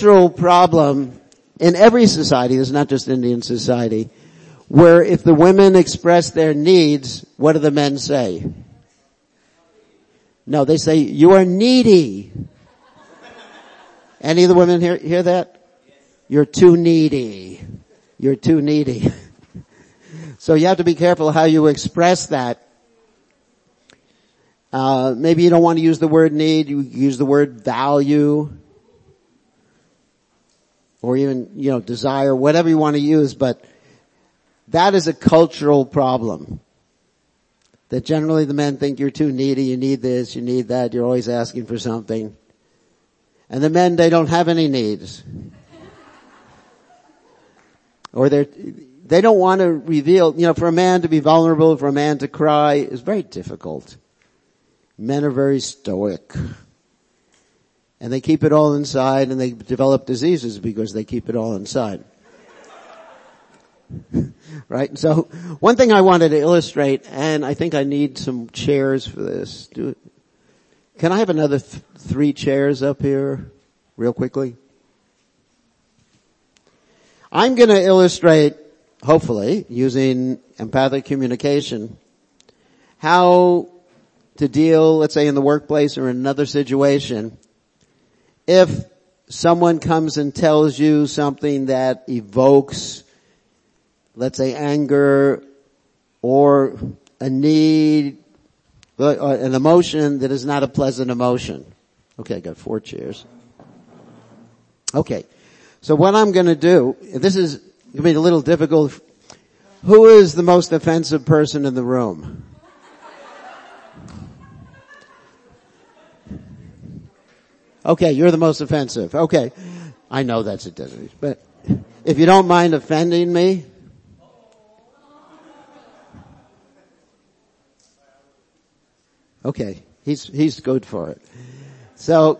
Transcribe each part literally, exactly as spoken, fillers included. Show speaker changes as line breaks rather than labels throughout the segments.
cultural problem in every society, it's not just Indian society, where if the women express their needs, what do the men say? No, they say, you are needy. Any of the women hear, hear that? You're too needy. You're too needy. So you have to be careful how you express that. Uh, maybe you don't want to use the word need, you use the word value. Or even, you know, desire, whatever you want to use, but that is a cultural problem. That generally the men think you're too needy, you need this, you need that, you're always asking for something. And the men, they don't have any needs. Or they're, they don't want to reveal, you know, for a man to be vulnerable, for a man to cry is very difficult. Men are very stoic. And they keep it all inside and they develop diseases because they keep it all inside. Right? So one thing I wanted to illustrate, and I think I need some chairs for this. Do it. Can I have another th- three chairs up here real quickly? I'm going to illustrate, hopefully, using empathic communication, how to deal, let's say in the workplace or in another situation, if someone comes and tells you something that evokes, let's say, anger or a need, or an emotion that is not a pleasant emotion. Okay, I got four chairs. Okay, so what I'm going to do, this is going to be a little difficult. Who is the most offensive person in the room? Okay, you're the most offensive. Okay. I know that's a disease, but if you don't mind offending me. Okay, he's, he's good for it. So,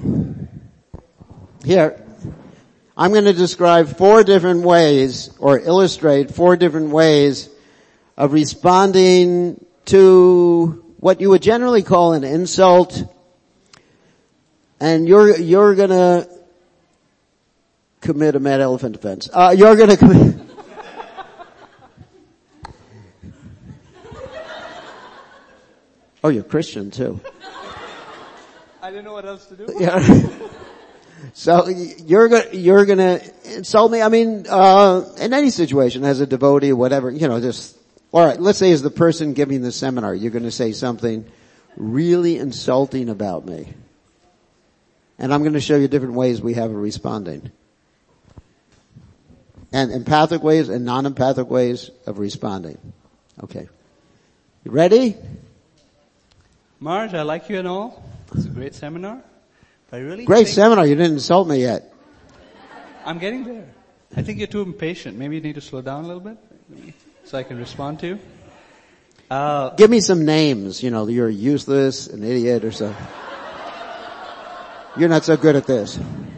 here, I'm going to describe four different ways, or illustrate four different ways of responding to what you would generally call an insult. And you're, you're gonna commit a mad elephant offense. Uh, you're gonna commit, oh, you're Christian too.
I didn't know what else to do.
Yeah. So you're gonna, you're gonna insult me. I mean, uh, in any situation as a devotee or whatever, you know, just, alright, let's say as the person giving the seminar, you're gonna say something really insulting about me. And I'm going to show you different ways we have of responding. And empathic ways and non-empathic ways of responding. Okay. You ready?
Marge, I like you and all. It's a great seminar. But I really
Great
think
seminar. You didn't insult me yet.
I'm getting there. I think you're too impatient. Maybe you need to slow down a little bit so I can respond to you. Uh,
Give me some names. You know, you're useless, an idiot or something. You're not so good at this.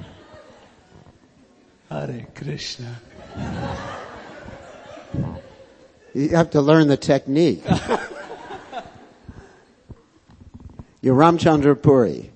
Hare Krishna.
You have to learn the technique. You're Ramchandra Puri.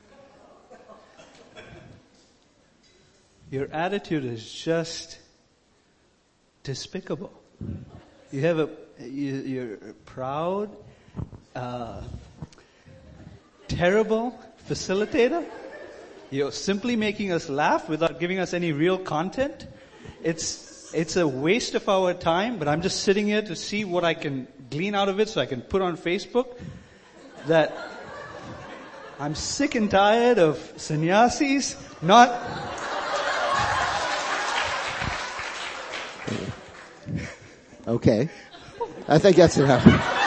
Your attitude is just despicable. You have a, you, you're proud, uh, terrible facilitator. You're simply making us laugh without giving us any real content. It's, it's a waste of our time, but I'm just sitting here to see what I can glean out of it so I can put on Facebook. That I'm sick and tired of sannyasis not...
Okay. I think that's enough.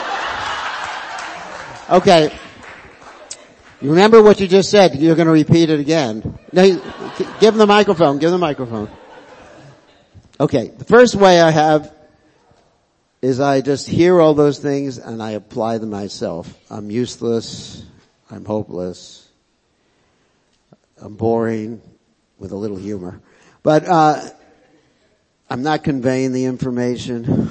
Okay. You remember what you just said. You're going to repeat it again. No, give him the microphone. Give him the microphone. Okay. The first way I have is I just hear all those things and I apply them myself. I'm useless. I'm hopeless. I'm boring with a little humor. But, uh, I'm not conveying the information.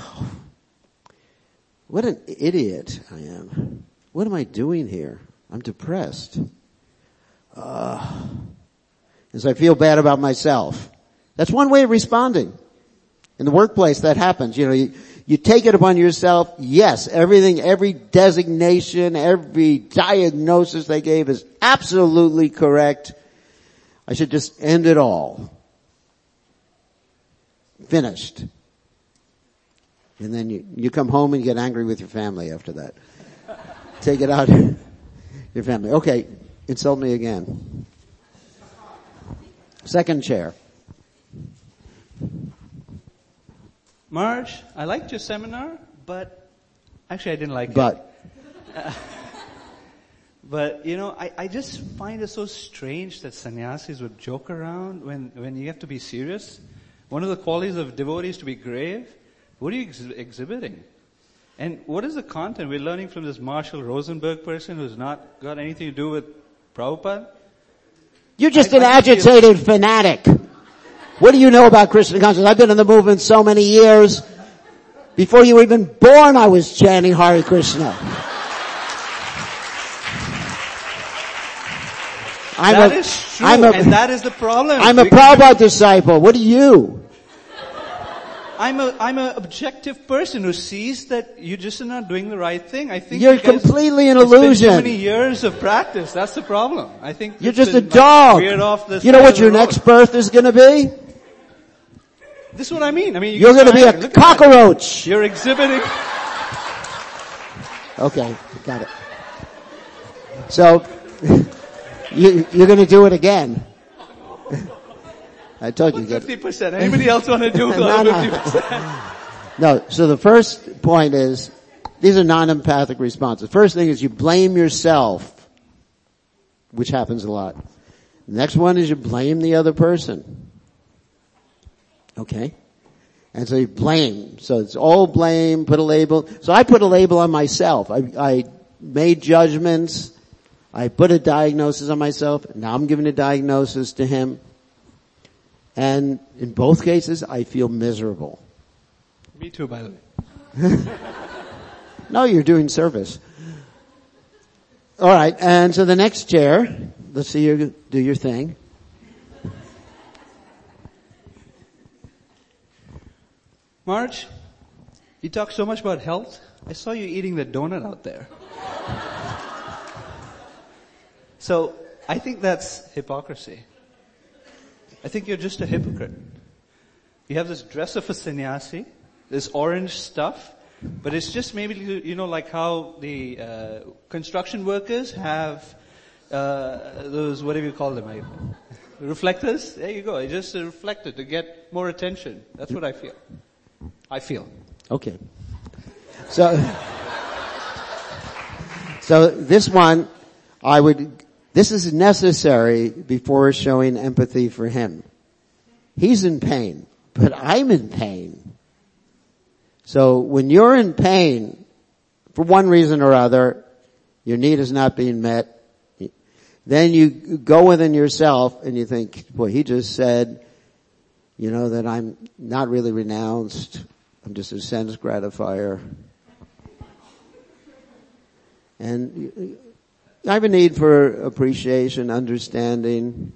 What an idiot I am. What am I doing here? I'm depressed. Uh, And so I feel bad about myself. That's one way of responding. In the workplace, that happens. You know, you, you take it upon yourself. Yes, everything, every designation, every diagnosis they gave is absolutely correct. I should just end it all. Finished. And then you, you come home and you get angry with your family after that. Take it out your family. Okay, insult me again. Second chair.
Marge, I liked your seminar, but actually I didn't like
but.
it. Uh, but, you know, I, I just find it so strange that sannyasis would joke around when, when you have to be serious. One of the qualities of devotees to be grave. What are you ex- exhibiting? And what is the content we're learning from this Marshall Rosenberg person who's not got anything to do with Prabhupada?
You're just
I,
an
I
agitated fanatic. What do you know about Krishna consciousness? I've been in the movement so many years. Before you were even born, I was chanting Hare Krishna. I'm
that
a,
is true,
I'm a,
and that is the problem.
I'm a Prabhupada disciple. What are you?
I'm a, I'm an objective person who sees that you just are not doing the right thing. I think
You're
you guys,
completely an
it's
illusion.
been so many years of practice. That's the problem. I think
You're
it's
just a
been,
dog.
Like, veered off the
You know
side
what
of
your
the road.
next birth is going to be?
This is what I mean. I mean, you
You're
can
going to be
try-
a
look at that.
cockroach.
You're exhibiting.
Okay, got it. So, you, you're going to do it again. I told you.
fifty percent. Anybody else want to do it?
No, no.
fifty percent.
No, so the first point is, these are non-empathic responses. First thing is you blame yourself, which happens a lot. The next one is you blame the other person. Okay? And so you blame. So it's all blame, put a label. So I put a label on myself. I, I made judgments. I put a diagnosis on myself. Now I'm giving a diagnosis to him. And in both cases, I feel miserable.
Me too, by the way.
No, you're doing service. All right, and so the next chair, let's see you do your thing.
Marge, you talk so much about health. I saw you eating the donut out there. So, I think that's hypocrisy. I think you're just a hypocrite. You have this dress of a sannyasi, this orange stuff, but it's just maybe, you know, like how the uh, construction workers have uh, those, whatever you call them, like, reflectors. There you go. It's just a reflector to get more attention. That's what I feel. I feel.
Okay. So, so this one, I would, this is necessary before showing empathy for him. He's in pain, but I'm in pain. So when you're in pain, for one reason or other, your need is not being met, then you go within yourself and you think, boy, he just said, you know, that I'm not really renounced. I'm just a sense gratifier. And I have a need for appreciation, understanding,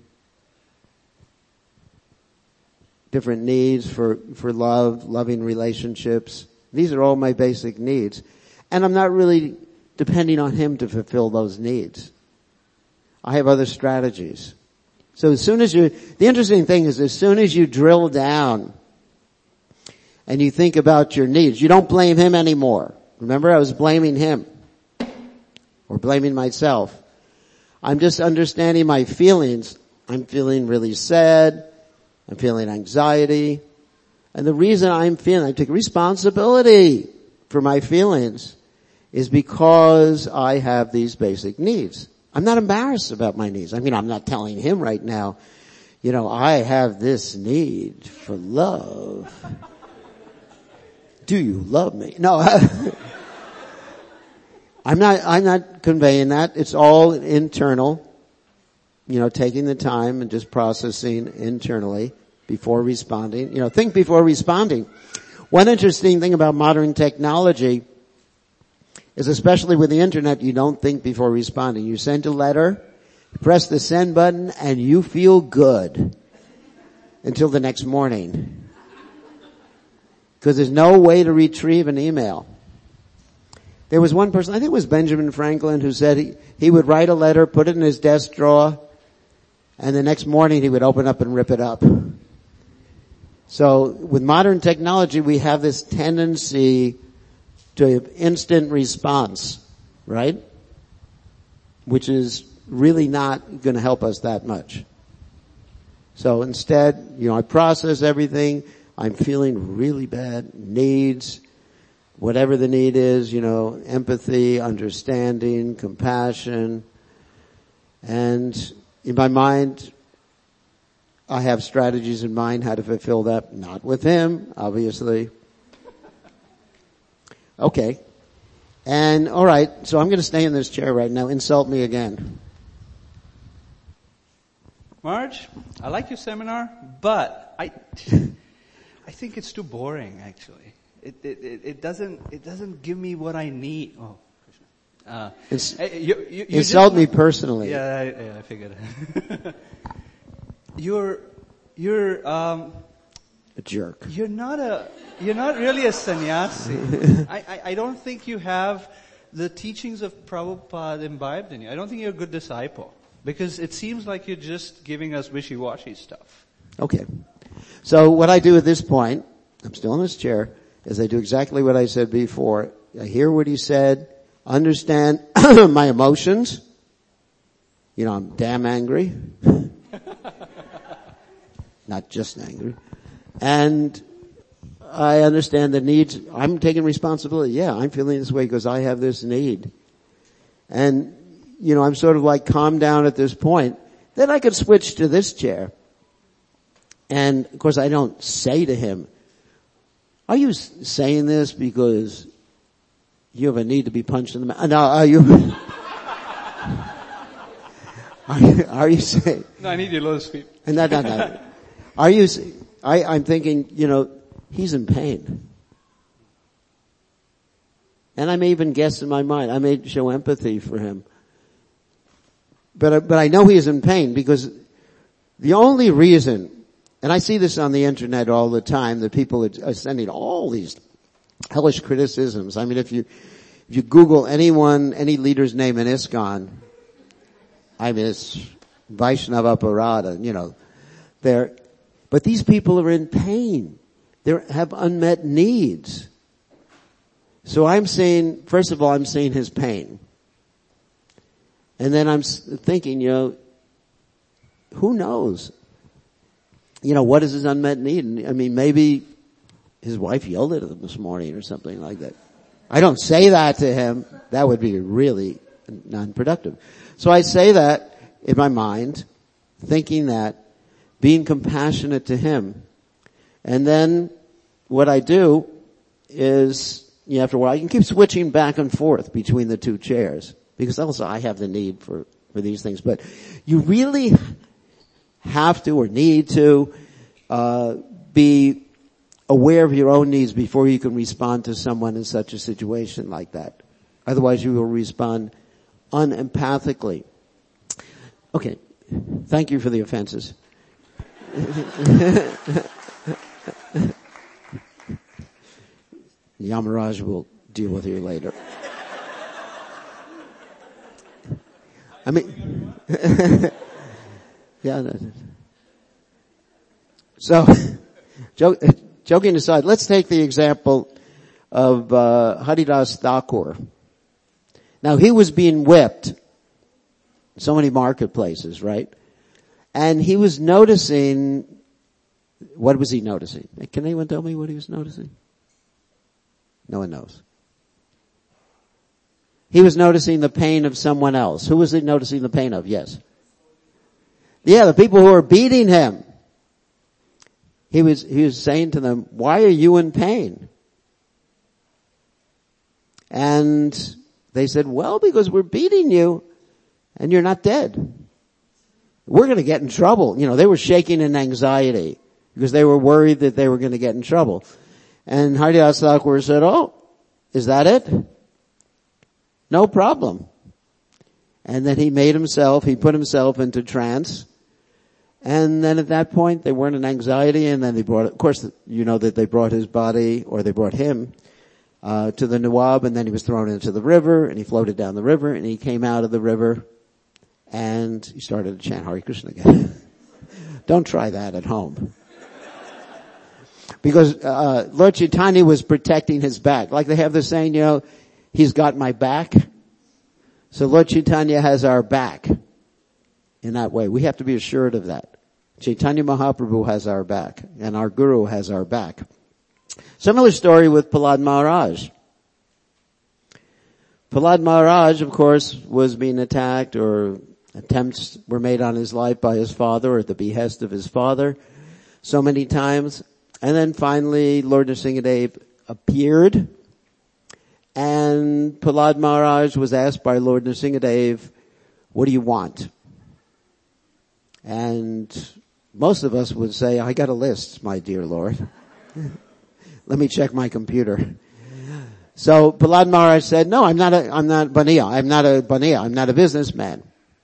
different needs for, for love, loving relationships. These are all my basic needs. And I'm not really depending on him to fulfill those needs. I have other strategies. So as soon as you, the interesting thing is as soon as you drill down and you think about your needs, you don't blame him anymore. Remember, I was blaming him or blaming myself. I'm just understanding my feelings. I'm feeling really sad. I'm feeling anxiety. And the reason I'm feeling, I take responsibility for my feelings is because I have these basic needs. I'm not embarrassed about my needs. I mean, I'm not telling him right now, you know, I have this need for love. Do you love me? No, I'm not, I'm not conveying that. It's all internal, you know, taking the time and just processing internally before responding. You know, think before responding. One interesting thing about modern technology is, especially with the internet, you don't think before responding. You send a letter, Press the send button and you feel good until the next morning. Because there's no way to retrieve an email. There was one person, I think it was Benjamin Franklin, who said he, he would write a letter, put it in his desk drawer, and the next morning he would open up and rip it up. So with modern technology, we have this tendency to instant response, right? Which is really not going to help us that much. So instead, you know, I process everything. I'm feeling really bad. Needs, whatever the need is, you know, empathy, understanding, compassion. And in my mind, I have strategies in mind how to fulfill that. Not with him, obviously. Okay. And alright, so I'm going to stay in this chair right now. Insult me again.
Marge, I like your seminar, but I, I think it's too boring, actually. It, it, it, it doesn't, it doesn't give me what I need. Oh, uh,
Ins-
you, you, you
insult
just,
me personally.
Yeah, I, yeah, I figured. you're, you're, um,
a jerk.
You're not a, you're not really a sannyasi. I, I, I don't think you have the teachings of Prabhupada imbibed in you. I don't think you're a good disciple. Because it seems like you're just giving us wishy-washy stuff.
Okay. So what I do at this point, I'm still in this chair, is I do exactly what I said before. I hear what he said, understand my emotions. You know, I'm damn angry. Not just angry. And I understand the needs. I'm taking responsibility. Yeah, I'm feeling this way because I have this need. And you know, I'm sort of like calmed down at this point. Then I could switch to this chair. And of course I don't say to him, are you saying this because you have a need to be punched in the mouth? No, are you, are you, are you saying?
No, I need your lotus feet.
No, no, no. Are you, I, I'm thinking, you know, he's in pain. And I may even guess in my mind, I may show empathy for him. But, but I know he is in pain because the only reason, and I see this on the internet all the time, that people are sending all these hellish criticisms. I mean, if you, if you Google anyone, any leader's name in ISKCON, I mean, it's Vaishnava Parada, you know, they're, but these people are in pain. They have unmet needs. So I'm saying, first of all, I'm seeing his pain. And then I'm thinking, you know, who knows? You know, what is his unmet need? I mean, maybe his wife yelled at him this morning or something like that. I don't say that to him. That would be really non-productive. So I say that in my mind, thinking that, being compassionate to him. And then what I do is, you know, after a while, you can keep switching back and forth between the two chairs. Because also I have the need for, for these things. But you really have to or need to, uh, be aware of your own needs before you can respond to someone in such a situation like that. Otherwise you will respond unempathically. Okay. Thank you for the offenses. Yamaraj will deal with you later. I mean, yeah. So, joke, joking aside, let's take the example of uh, Haridas Thakur. Now, he was being whipped in so many marketplaces, right? And he was noticing, what was he noticing? Can anyone tell me what he was noticing? No one knows. He was noticing the pain of someone else. Who was he noticing the pain of? Yes. Yeah, the people who were beating him. He was, he was saying to them, why are you in pain? And they said, well, because we're beating you and you're not dead. We're going to get in trouble. You know, they were shaking in anxiety because they were worried that they were going to get in trouble. And Haridas Thakur said, oh, is that it? No problem. And then he made himself, he put himself into trance. And then at that point, they weren't in anxiety, and then they brought, of course, you know that they brought his body, or they brought him, uh, to the Nawab, and then he was thrown into the river, and he floated down the river, and he came out of the river, and he started to chant Hare Krishna again. Don't try that at home. Because, uh, Lord Chaitanya was protecting his back. Like they have the saying, you know, he's got my back. So Lord Chaitanya has our back in that way. We have to be assured of that. Chaitanya Mahaprabhu has our back, and our Guru has our back. Similar story with Prahlad Maharaj. Prahlad Maharaj, of course, was being attacked, or attempts were made on his life by his father, or at the behest of his father, so many times. And then finally, Lord Nrsingadev appeared, and Prahlad Maharaj was asked by Lord Nrsingadev, what do you want? And most of us would say, I got a list, my dear Lord. Let me check my computer. So Prahlad Maharaj said, no, I'm not a, I'm not Baniya. I'm not a Baniya. I'm not a businessman.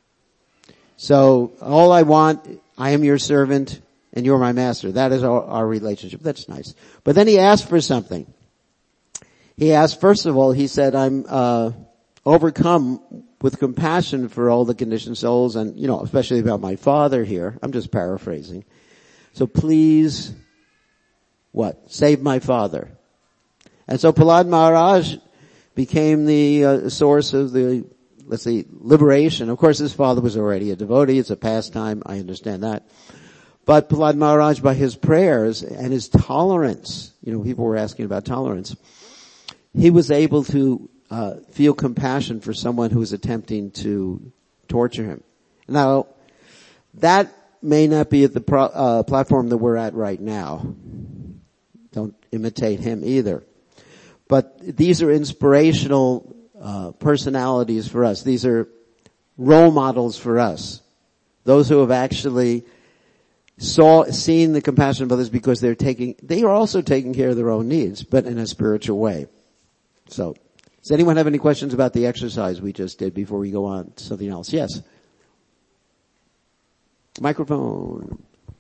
So all I want, I am your servant and you're my master. That is our, our relationship. That's nice. But then he asked for something. He asked, first of all, he said, I'm, uh, overcome with compassion for all the conditioned souls, and, you know, especially about my father here. I'm just paraphrasing. So please, what? Save my father. And so Prahlad Maharaj became the uh, source of the, let's see, liberation. Of course, his father was already a devotee. It's a pastime. I understand that. But Prahlad Maharaj, by his prayers and his tolerance, you know, people were asking about tolerance, he was able to Uh, feel compassion for someone who is attempting to torture him. Now, that may not be at the pro- uh, platform that we're at right now. Don't imitate him either. But these are inspirational uh, personalities for us. These are role models for us. Those who have actually saw, seen the compassion of others because they're taking, they are also taking care of their own needs, but in a spiritual way. So, does anyone have any questions about the exercise we just did before we go on to something else? Yes. Microphone.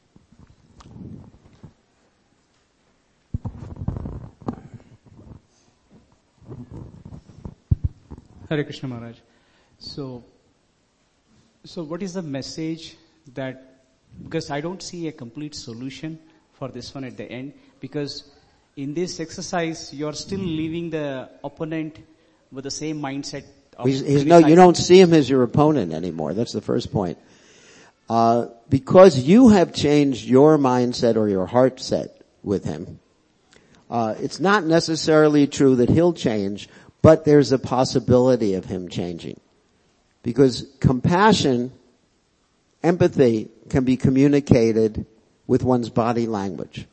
Hare Krishna Maharaj. So, so what is the message that, because I don't see a complete solution for this one at the end, because in this exercise you're still leaving the opponent with the same mindset of
he's, he's no, you don't see him as your opponent anymore. That's the first point. Uh, because you have changed your mindset or your heart set with him, uh, it's not necessarily true that he'll change, but there's a possibility of him changing. Because compassion, empathy can be communicated with one's body language.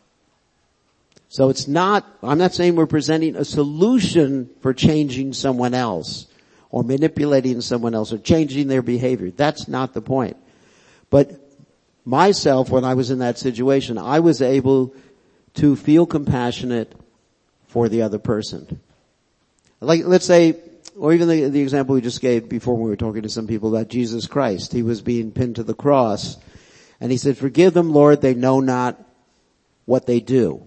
So it's not, I'm not saying we're presenting a solution for changing someone else or manipulating someone else or changing their behavior. That's not the point. But myself, when I was in that situation, I was able to feel compassionate for the other person. Like, let's say, or even the, the example we just gave before when we were talking to some people about Jesus Christ. He was being pinned to the cross and he said, forgive them, Lord, they know not what they do.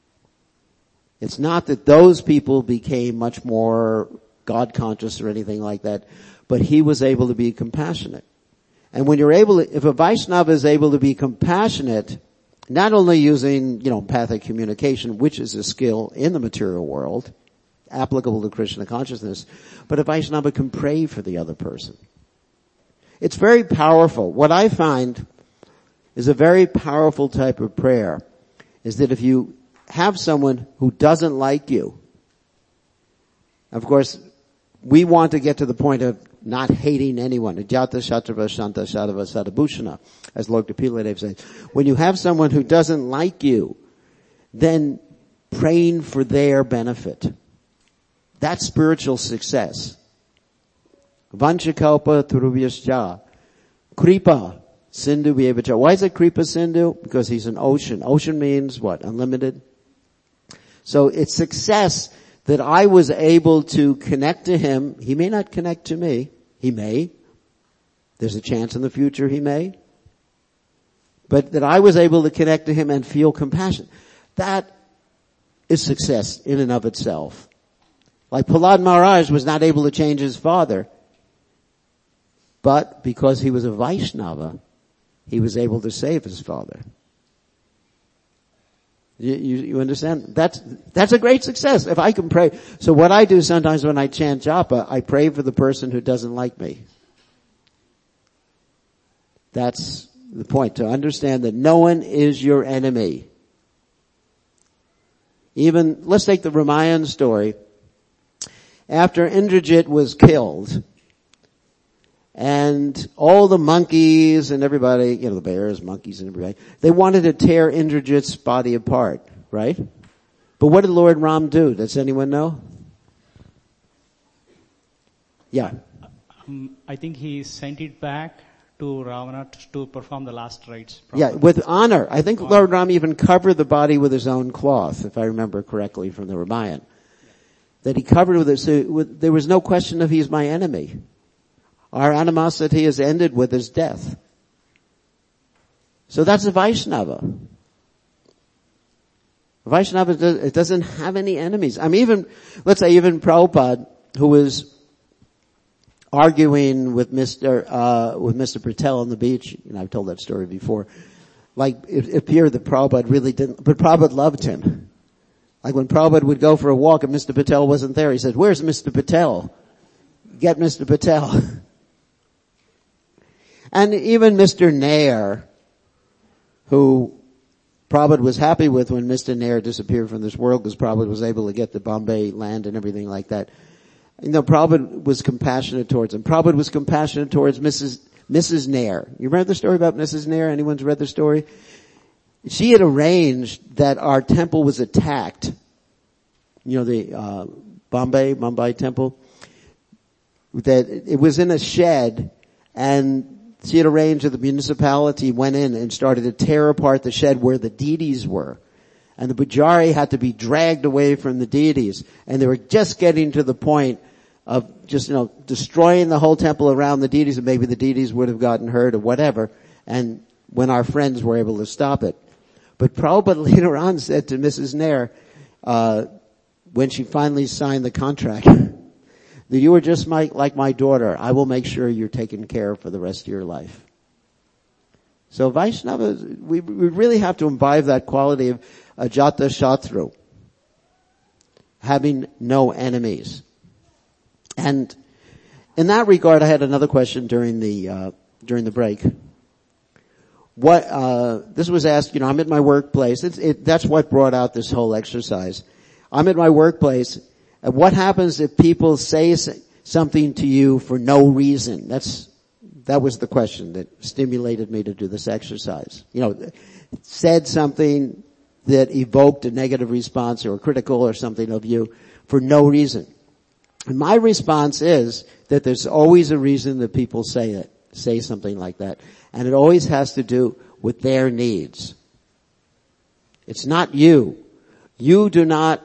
It's not that those people became much more God conscious or anything like that, but he was able to be compassionate. And when you're able to, if a Vaishnava is able to be compassionate, not only using, you know, empathic communication, which is a skill in the material world, applicable to Krishna consciousness, but a Vaishnava can pray for the other person. It's very powerful. What I find is a very powerful type of prayer is that if you have someone who doesn't like you, of course, we want to get to the point of not hating anyone. Jata Shatrava Shanta Shadava Sadabhushana, as Lord Kapila says. When you have someone who doesn't like you, then praying for their benefit. That's spiritual success. Vanchakalpa Turubhyascha. Kripa Sindhu Vyevacha. Why is it Kripa Sindhu? Because he's an ocean. Ocean means what? Unlimited. So it's success that I was able to connect to him. He may not connect to me. He may. There's a chance in the future he may. But that I was able to connect to him and feel compassion. That is success in and of itself. Like Prahlad Maharaj was not able to change his father, but because he was a Vaishnava, he was able to save his father. You, you, you understand? That's, that's a great success. If I can pray. So what I do sometimes when I chant japa, I pray for the person who doesn't like me. That's the point, to understand that no one is your enemy. Even, let's take the Ramayan story. After Indrajit was killed, and all the monkeys and everybody, you know, the bears, monkeys and everybody, they wanted to tear Indrajit's body apart, right? But what did Lord Ram do? Does anyone know? Yeah.
Um, I think he sent it back to Ravana to perform the last rites.
Yeah, with honor. I think honor. Lord Ram even covered the body with his own cloth, if I remember correctly from the Ramayana. That he covered with it, so with, there was no question of he's my enemy. Our animosity is ended with his death. So that's a Vaishnava. A Vaishnava, it doesn't have any enemies. I mean, even, let's say even Prabhupada, who was arguing with Mister uh, with Mister Patel on the beach, you know, I've told that story before. Like, it appeared that Prabhupada really didn't, but Prabhupada loved him. Like when Prabhupada would go for a walk and Mister Patel wasn't there, he said, "Where's Mister Patel? Get Mister Patel." And even Mister Nair, who Prabhupada was happy with when Mister Nair disappeared from this world because Prabhupada was able to get the Bombay land and everything like that. You know, Prabhupada was compassionate towards him. Prabhupada was compassionate towards Missus Missus Nair. You remember the story about Missus Nair? Anyone's read the story? She had arranged that our temple was attacked. You know, the, uh, Bombay, Mumbai temple. That it was in a shed, and she had arranged that the municipality went in and started to tear apart the shed where the deities were. And the pujari had to be dragged away from the deities. And they were just getting to the point of just, you know, destroying the whole temple around the deities, and maybe the deities would have gotten hurt or whatever. And when our friends were able to stop it. But Prabhupada later on said to Missus Nair, uh, when she finally signed the contract, that you are just my, like my daughter. I will make sure you're taken care of for the rest of your life. So Vaishnavas, we, we really have to imbibe that quality of ajata shatru, having no enemies. And in that regard, I had another question during the, uh, during the break. What, uh, this was asked, you know, I'm at my workplace. It's, it, that's what brought out this whole exercise. I'm at my workplace. And what happens if people say something to you for no reason? That's, that was the question that stimulated me to do this exercise. You know, said something that evoked a negative response or critical or something of you for no reason. And my response is that there's always a reason that people say it, say something like that. And it always has to do with their needs. It's not you. You do not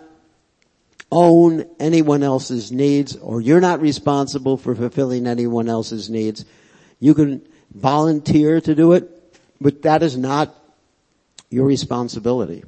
own anyone else's needs, or you're not responsible for fulfilling anyone else's needs. You can volunteer to do it, but that is not your responsibility.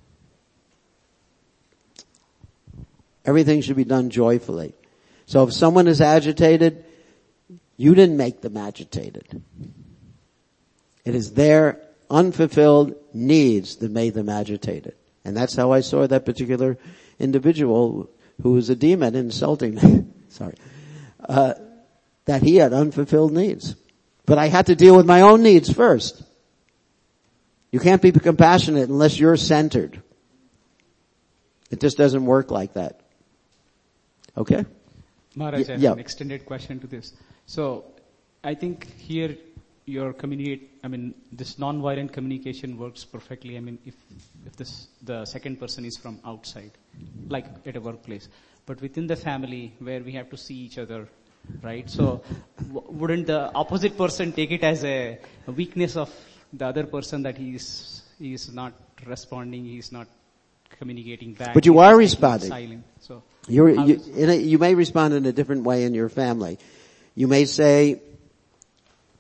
Everything should be done joyfully. So if someone is agitated, you didn't make them agitated. It is their unfulfilled needs that made them agitated. And that's how I saw that particular individual who was a demon insulting me. Sorry. Uh, that he had unfulfilled needs. But I had to deal with my own needs first. You can't be compassionate unless you're centered. It just doesn't work like that. Okay?
Maharaj, I have
yeah.
an extended question to this. So, I think here your communicate, I mean, this non-violent communication works perfectly. I mean, if, if this, the second person is from outside, like at a workplace. But within the family, where we have to see each other, right? So, w- wouldn't the opposite person take it as a, a weakness of the other person that he's, he's not responding, he's not communicating back?
But you are responding.
Silent. So,
You're, you, in a, you may respond in a different way in your family. You may say,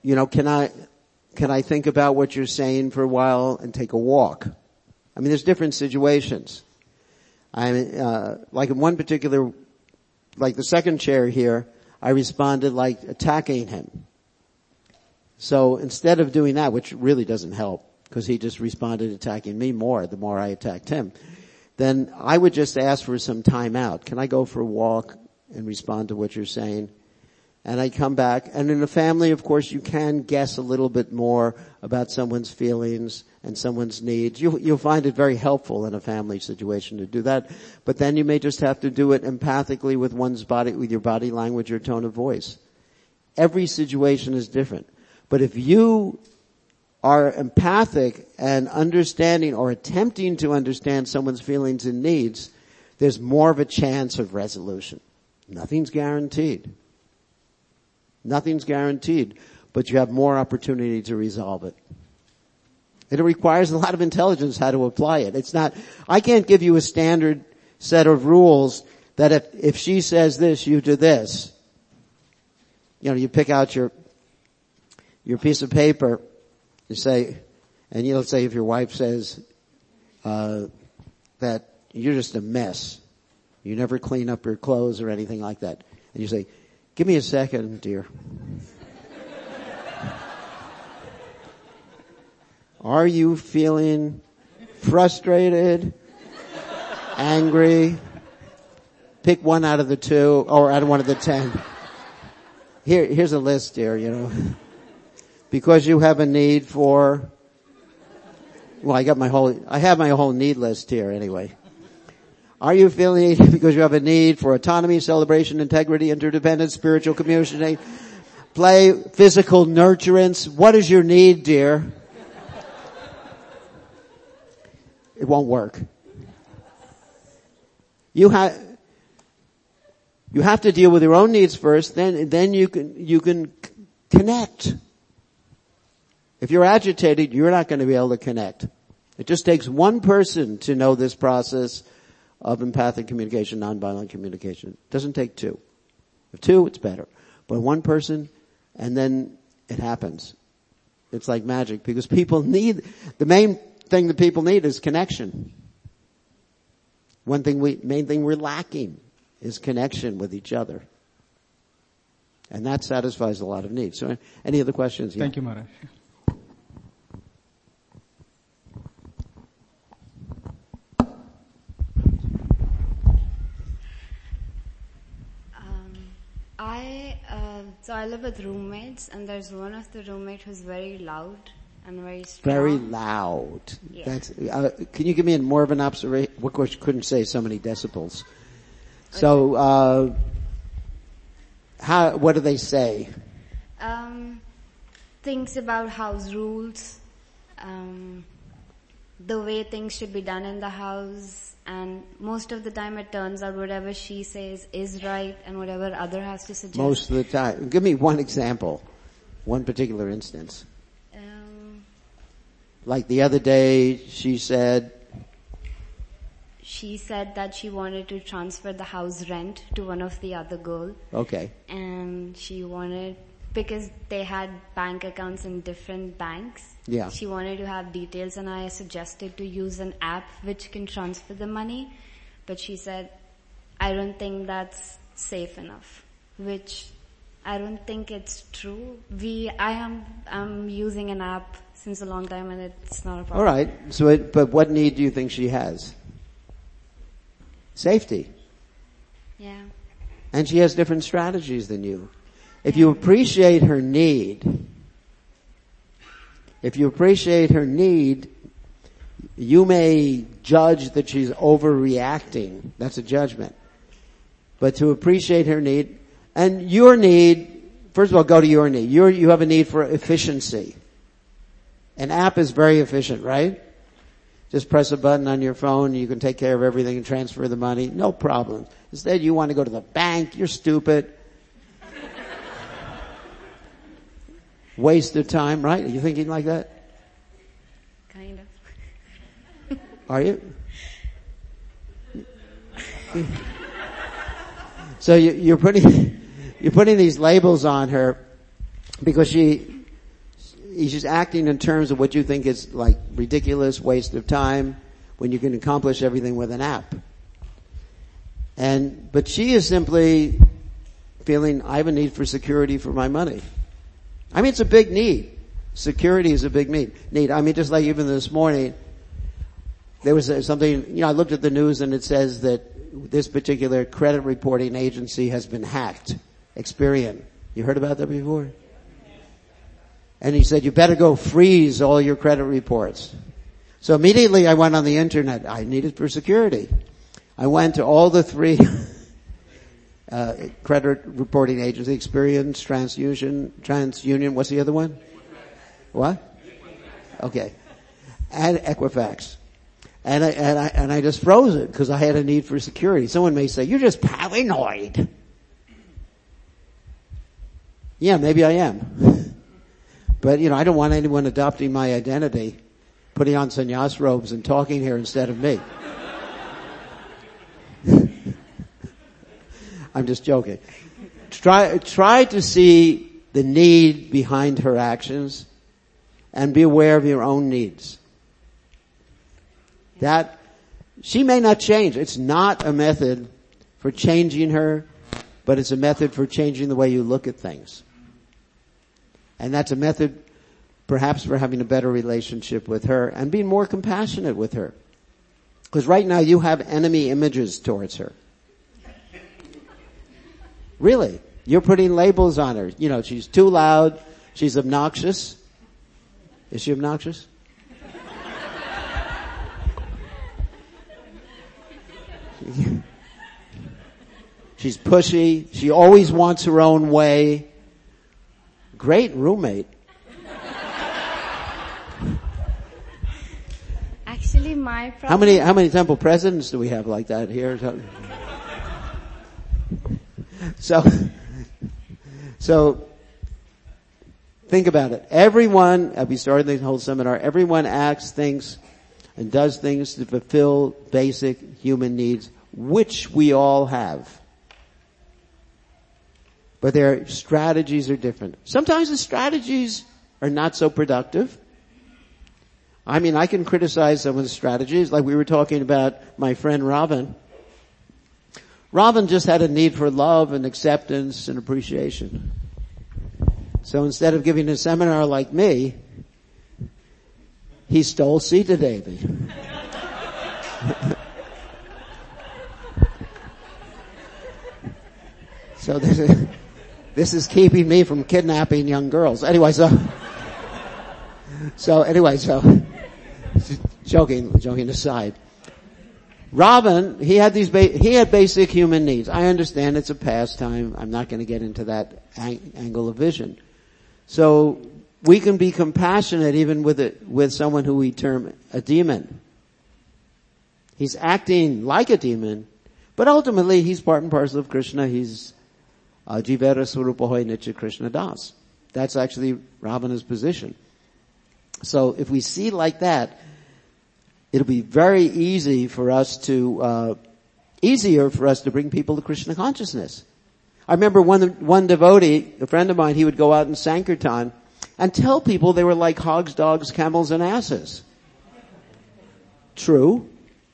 you know, can I, can I think about what you're saying for a while and take a walk? I mean, there's different situations. I mean, uh, like in one particular, like the second chair here, I responded like attacking him. So instead of doing that, which really doesn't help, because he just responded attacking me more the more I attacked him, then I would just ask for some time out. Can I go for a walk and respond to what you're saying? And I come back, and in a family, of course, you can guess a little bit more about someone's feelings and someone's needs. You, you'll find it very helpful in a family situation to do that. But then you may just have to do it empathically with one's body, with your body language or tone of voice. Every situation is different. But if you are empathic and understanding or attempting to understand someone's feelings and needs, there's more of a chance of resolution. Nothing's guaranteed. Nothing's guaranteed, but you have more opportunity to resolve it. And it requires a lot of intelligence how to apply it. It's not, I can't give you a standard set of rules that if, if she says this, you do this. You know, you pick out your, your piece of paper, you say, and you'll say if your wife says, uh, that you're just a mess. You never clean up your clothes or anything like that. And you say, give me a second, dear. Are you feeling frustrated, angry? Pick one out of the two, or out of one of the ten. Here, here's a list, dear, you know. Because you have a need for, well, I got my whole, I have my whole need list here anyway. Are you feeling because you have a need for autonomy, celebration, integrity, interdependence, spiritual community, play, physical nurturance? What is your need, dear? It won't work. You have, you have to deal with your own needs first, then, then you can, you can connect. If you're agitated, you're not going to be able to connect. It just takes one person to know this process of empathic communication, nonviolent communication. It doesn't take two. If two, it's better. But one person, and then it happens. It's like magic, because people need, the main thing that people need is connection. One thing we, main thing we're lacking is connection with each other. And that satisfies a lot of needs. So any other questions?
Thank
yeah.
you, Maharaj.
I, uh, so I live with roommates, and there's one of the roommates who's very loud and very strong.
Very loud.
Yeah.
That's, uh, can you give me more of an observation? Of course, you couldn't say so many decibels. So, uh, how, what do they say?
Um, things about house rules, um, the way things should be done in the house, and most of the time it turns out whatever she says is right and whatever other has to suggest.
Most of the time. Give me one example. One particular instance.
Um,
Like the other day, she said,
she said that she wanted to transfer the house rent to one of the other girl.
okay,
And she wanted, because they had bank accounts in different banks.
Yeah.
She wanted to have details, and I suggested to use an app which can transfer the money. But she said, I don't think that's safe enough, which I don't think it's true. We, I am, I'm using an app since a long time, and it's not a problem.
all right. So, it, but what need do you think she has? Safety.
Yeah.
And she has different strategies than you. If you appreciate her need, if you appreciate her need, you may judge that she's overreacting. That's a judgment. But to appreciate her need, and your need, first of all, go to your need. You're, you have a need for efficiency. An app is very efficient, right? Just press a button on your phone, you can take care of everything and transfer the money. No problem. Instead, you want to go to the bank. You're stupid. Waste of time, right? Are you thinking like that?
Kind of.
Are you? So you, you're putting, you're putting these labels on her because she, he's just acting in terms of what you think is like ridiculous waste of time when you can accomplish everything with an app. And, but she is simply feeling, I have a need for security for my money. I mean, it's a big need. Security is a big need. Need. I mean, just like even this morning, there was something, you know, I looked at the news and it says that this particular credit reporting agency has been hacked. Experian. You heard about that before? And he said, you better go freeze all your credit reports. So immediately I went on the internet. I need it for security. I went to all the three uh credit reporting agencies, Experian, TransUnion, TransUnion, what's the other one? What? Okay. And Equifax. And I, and I, and I just froze it because I had a need for security. Someone may say, you're just paranoid. Yeah, maybe I am. But, you know, I don't want anyone adopting my identity, putting on sannyas robes and talking here instead of me. I'm just joking. Try, try to see the need behind her actions and be aware of your own needs. That, she may not change. It's not a method for changing her, but it's a method for changing the way you look at things. And that's a method perhaps for having a better relationship with her and being more compassionate with her. Because right now you have enemy images towards her. Really. You're putting labels on her. You know, she's too loud. She's obnoxious. Is she obnoxious? She's pushy. She always wants her own way. Great roommate.
Actually, my problem...
How many, how many temple presidents do we have like that here? So, so, think about it. Everyone, as we started the whole seminar, everyone acts, thinks, and does things to fulfill basic human needs, which we all have. But their strategies are different. Sometimes the strategies are not so productive. I mean, I can criticize some of the strategies, like we were talking about my friend Robin. Robin just had a need for love and acceptance and appreciation. So instead of giving a seminar like me, he stole Sita Devi. So this is, this is keeping me from kidnapping young girls. Anyway, so, so anyway, so, joking, joking aside. Robin, he had these, ba- he had basic human needs. I understand it's a pastime. I'm not going to get into that ang- angle of vision. So, we can be compassionate even with it, with someone who we term a demon. He's acting like a demon, but ultimately he's part and parcel of Krishna. He's uh, Jivera Swarupahoy Nitya Krishna Das. That's actually Ravana's position. So if we see like that, it'll be very easy for us to, uh, easier for us to bring people to Krishna consciousness. I remember one, one devotee, a friend of mine, he would go out in Sankirtan and tell people they were like hogs, dogs, camels, and asses. True.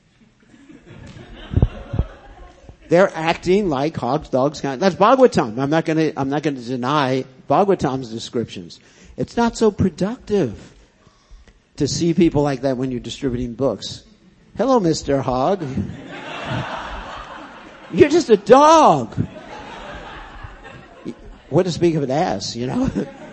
They're acting like hogs, dogs, camels. That's Bhagavatam. I'm not gonna, I'm not gonna deny Bhagavatam's descriptions. It's not so productive to see people like that when you're distributing books. Hello, Mister Hog. You're just a dog. What to speak of an ass, you know?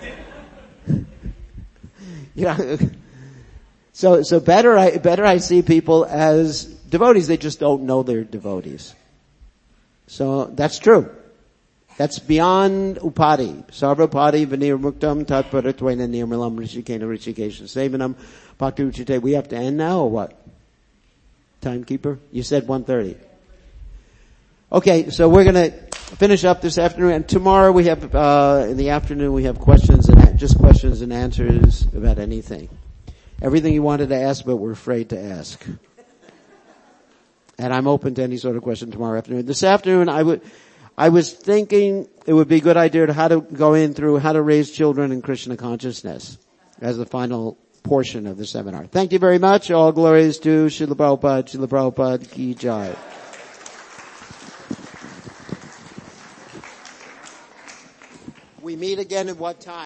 You know, so, so better I, better I see people as devotees. They just don't know they're devotees. So that's true. That's beyond upadi. Sarva upadi vinir muktam tatparatvaina nirmalam rishikena rishikesha sevanam bhakti uchite. We have to end now or what? Timekeeper? You said one thirty. Okay, so we're gonna finish up this afternoon, and tomorrow we have, uh, in the afternoon we have questions and, just questions and answers about anything. Everything you wanted to ask but were afraid to ask. And I'm open to any sort of question tomorrow afternoon. This afternoon I would, I was thinking it would be a good idea to how to go in through how to raise children in Krishna consciousness. as the final portion of the seminar. Thank you very much. All glories to Srila Prabhupada, Srila Prabhupada Ki Jai. We meet again at what time?